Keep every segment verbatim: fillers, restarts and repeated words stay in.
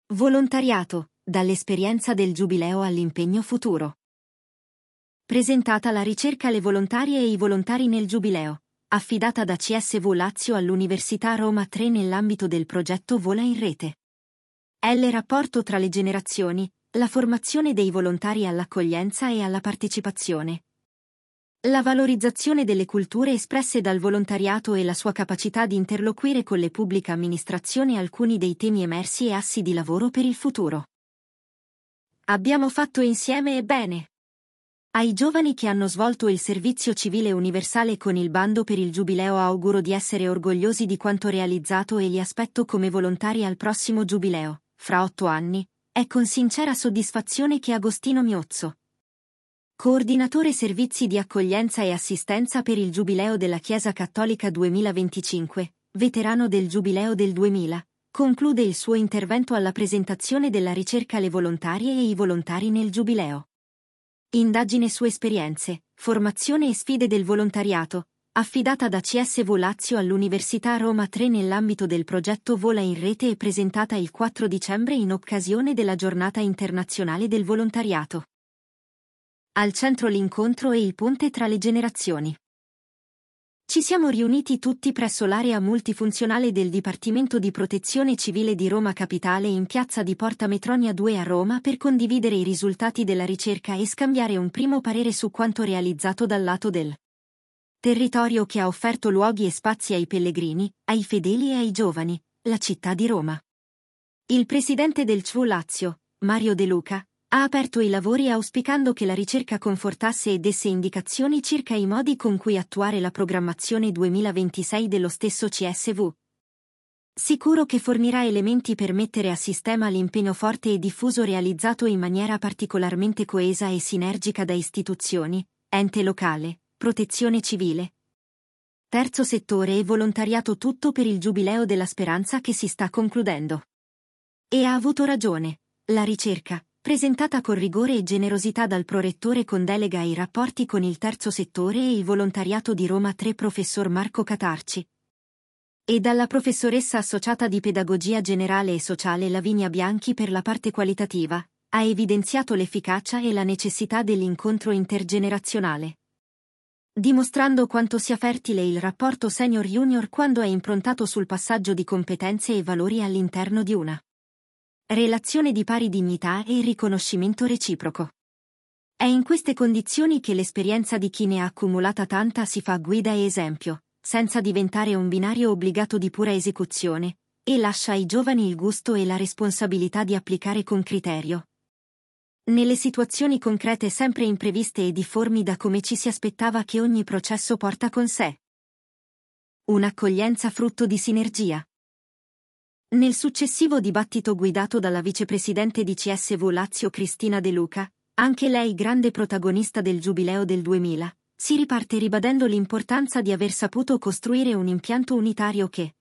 Volontariato, dall'esperienza del Giubileo all'impegno futuro. Presentata la ricerca Le volontarie e i volontari nel Giubileo, affidata da C S V Lazio all'Università Roma tre nell'ambito del progetto Vola in Rete. È il rapporto tra le generazioni, la formazione dei volontari all'accoglienza e alla partecipazione. La valorizzazione delle culture espresse dal volontariato e la sua capacità di interloquire con le pubbliche amministrazioni alcuni dei temi emersi e assi di lavoro per il futuro. Abbiamo fatto insieme e bene. Ai giovani che hanno svolto il servizio civile universale con il bando per il Giubileo auguro di essere orgogliosi di quanto realizzato e li aspetto come volontari al prossimo Giubileo, fra otto anni. È con sincera soddisfazione che Agostino Miozzo, coordinatore servizi di accoglienza e assistenza per il Giubileo della Chiesa Cattolica duemilaventicinque, veterano del Giubileo del duemila, conclude il suo intervento alla presentazione della ricerca Le volontarie e i volontari nel Giubileo. Indagine su esperienze, formazione e sfide del volontariato, affidata da C S V Lazio all'Università Roma tre nell'ambito del progetto Vola in Rete e presentata il quattro dicembre in occasione della Giornata Internazionale del Volontariato. Al centro l'incontro e il ponte tra le generazioni. Ci siamo riuniti tutti presso l'area multifunzionale del Dipartimento di Protezione Civile di Roma Capitale in piazza di Porta Metronia due a Roma per condividere i risultati della ricerca e scambiare un primo parere su quanto realizzato dal lato del territorio che ha offerto luoghi e spazi ai pellegrini, ai fedeli e ai giovani, la città di Roma. Il presidente del C S V Lazio, Mario De Luca, ha aperto i lavori auspicando che la ricerca confortasse e desse indicazioni circa i modi con cui attuare la programmazione duemilaventisei dello stesso C S V. Sicuro che fornirà elementi per mettere a sistema l'impegno forte e diffuso realizzato in maniera particolarmente coesa e sinergica da istituzioni, ente locale, protezione civile, terzo settore e volontariato, tutto per il Giubileo della Speranza che si sta concludendo. E ha avuto ragione, la ricerca, presentata con rigore e generosità dal prorettore con delega ai rapporti con il terzo settore e il volontariato di Roma tre professor Marco Catarci, e dalla professoressa associata di Pedagogia Generale e Sociale Lavinia Bianchi per la parte qualitativa, ha evidenziato l'efficacia e la necessità dell'incontro intergenerazionale, dimostrando quanto sia fertile il rapporto senior-junior quando è improntato sul passaggio di competenze e valori all'interno di una relazione di pari dignità e riconoscimento reciproco. È in queste condizioni che l'esperienza di chi ne ha accumulata tanta si fa guida e esempio, senza diventare un binario obbligato di pura esecuzione, e lascia ai giovani il gusto e la responsabilità di applicare con criterio, nelle situazioni concrete sempre impreviste e difformi da come ci si aspettava che ogni processo porta con sé. Un'accoglienza frutto di sinergia. Nel successivo dibattito guidato dalla vicepresidente di C S V Lazio Cristina De Luca, anche lei grande protagonista del Giubileo del duemila, si riparte ribadendo l'importanza di aver saputo costruire un impianto unitario che,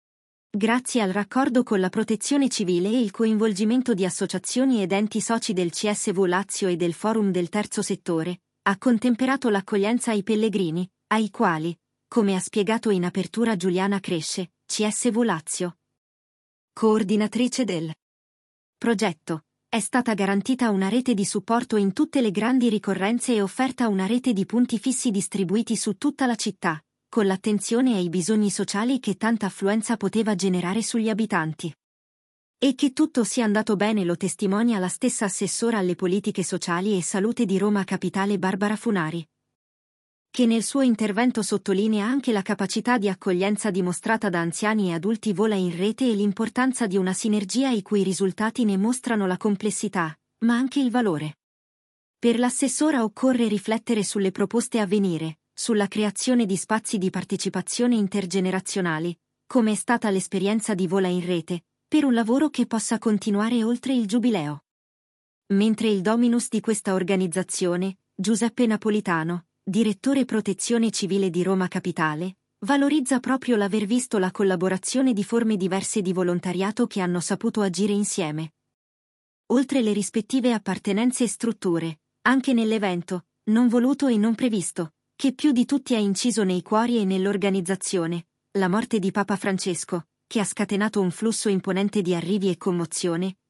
grazie al raccordo con la protezione civile e il coinvolgimento di associazioni ed enti soci del C S V Lazio e del Forum del Terzo Settore, ha contemperato l'accoglienza ai pellegrini, ai quali, come ha spiegato in apertura Giuliana Cresce, C S V Lazio, coordinatrice del progetto, è stata garantita una rete di supporto in tutte le grandi ricorrenze e offerta una rete di punti fissi distribuiti su tutta la città, con l'attenzione ai bisogni sociali che tanta affluenza poteva generare sugli abitanti. E che tutto sia andato bene lo testimonia la stessa assessora alle politiche sociali e salute di Roma Capitale Barbara Funari, che nel suo intervento sottolinea anche la capacità di accoglienza dimostrata da anziani e adulti Vola in Rete e l'importanza di una sinergia i cui risultati ne mostrano la complessità, ma anche il valore. Per l'assessora occorre riflettere sulle proposte a venire, sulla creazione di spazi di partecipazione intergenerazionali, come è stata l'esperienza di Vola in Rete, per un lavoro che possa continuare oltre il Giubileo. Mentre il dominus di questa organizzazione, Giuseppe Napolitano, direttore protezione civile di Roma Capitale, valorizza proprio l'aver visto la collaborazione di forme diverse di volontariato che hanno saputo agire insieme, oltre le rispettive appartenenze e strutture, anche nell'evento, non voluto e non previsto, che più di tutti ha inciso nei cuori e nell'organizzazione, la morte di Papa Francesco, che ha scatenato un flusso imponente di arrivi e commozione,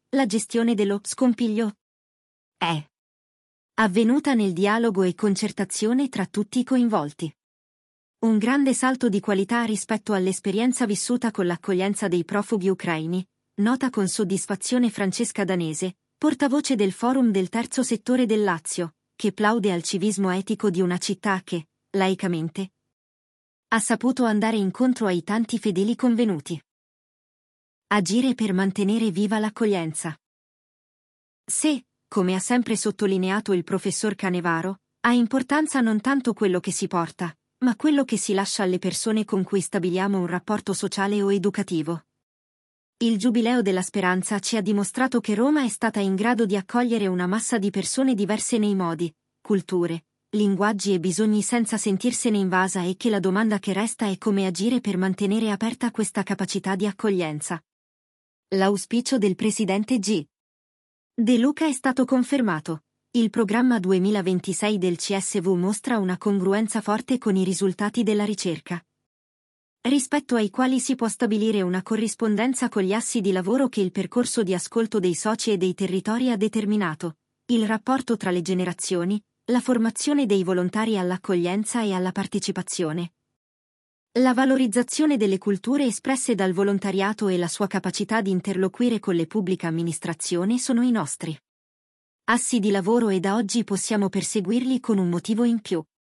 la gestione dello scompiglio è avvenuta nel dialogo e concertazione tra tutti i coinvolti. Un grande salto di qualità rispetto all'esperienza vissuta con l'accoglienza dei profughi ucraini, nota con soddisfazione Francesca Danese, portavoce del Forum del Terzo Settore del Lazio, che plaude al civismo etico di una città che, laicamente, ha saputo andare incontro ai tanti fedeli convenuti. Agire per mantenere viva l'accoglienza. Se, come ha sempre sottolineato il professor Canevaro, ha importanza non tanto quello che si porta, ma quello che si lascia alle persone con cui stabiliamo un rapporto sociale o educativo. Il Giubileo della Speranza ci ha dimostrato che Roma è stata in grado di accogliere una massa di persone diverse nei modi, culture, linguaggi e bisogni senza sentirsene invasa e che la domanda che resta è come agire per mantenere aperta questa capacità di accoglienza. L'auspicio del presidente G. De Luca è stato confermato. Il programma duemilaventisei del C S V mostra una congruenza forte con i risultati della ricerca, rispetto ai quali si può stabilire una corrispondenza con gli assi di lavoro che il percorso di ascolto dei soci e dei territori ha determinato, il rapporto tra le generazioni, la formazione dei volontari all'accoglienza e alla partecipazione, la valorizzazione delle culture espresse dal volontariato e la sua capacità di interloquire con le pubbliche amministrazioni sono i nostri assi di lavoro e da oggi possiamo perseguirli con un motivo in più.